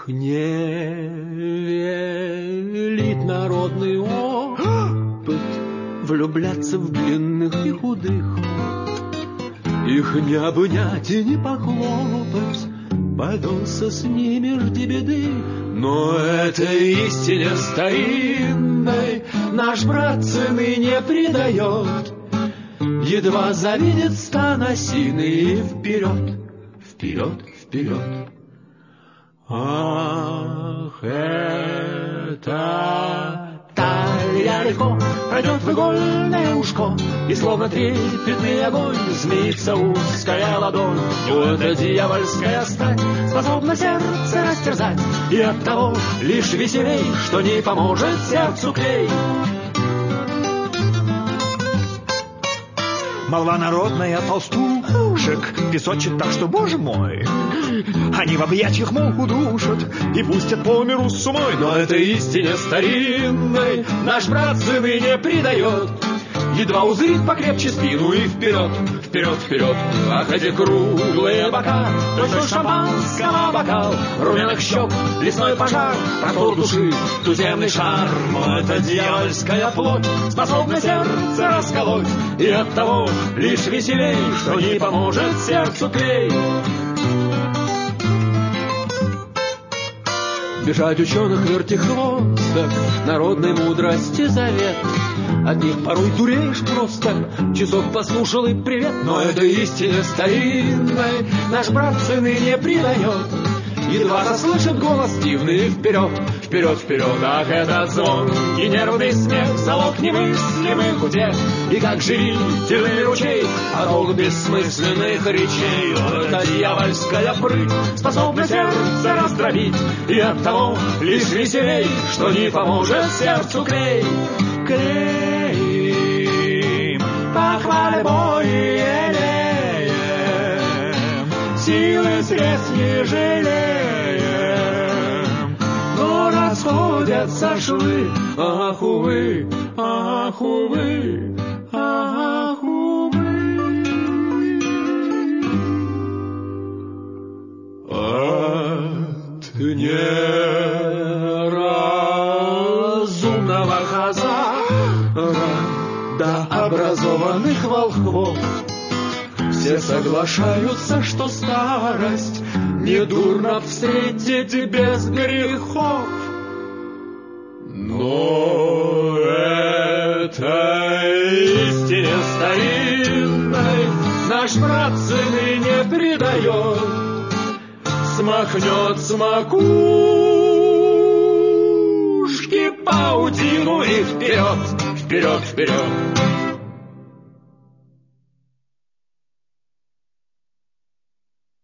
не велит народный опыт влюбляться в длинных и худых, их не обнять и не похлопать, повелся с ними, жди беды. Но этой истине старинной наш брат цены не придает, едва завидит стан осины и вперед, вперед, вперед. Ах, это талия легко пройдет в игольное ушко, и словно трепетный огонь змеится узкая ладонь. Эта дьявольская сталь способна сердце растерзать, и оттого лишь веселей, что не поможет сердцу клей. Молва народная толстушек песочит так, что, боже мой, они в объятиях муху душат и пустят по миру с умой. Но этой истине старинной наш брат цены не придает, едва узрит покрепче спину и вперед, вперед, вперед. Ах, эти круглые бока, точно шампанского бокал, румяных щек, лесной пожар, простор души, туземный шарм. Это дьявольская плоть способна сердце расколоть, и оттого лишь веселей, что не поможет сердцу клей. Бежать ученых вертихвосток, народной мудрости завет. От них порой дуреешь просто, часок послушал и привет. Но этой истине старинной наш брат цены не придает, едва заслышит голос дивный вперед, вперед, вперед. Ах, этот звон и нервный смех, залог немыслимых утех, и как живительный ручей поток бессмысленных речей. Эта дьявольская прыть способна сердце раздробить, и оттого лишь веселей, что не поможет сердцу клей. Клеим по хвалебой елеем, силы средств не жалеем, но расходятся швы. Ах, увы, ах, увы, ах, увы. От неразумного хазара до образованных волхвов все соглашаются, что старость недурно встретить без грехов. Но этой истине старинной наш брат цены не придает, смахнет с макушки паутину и вперед, вперед, вперед.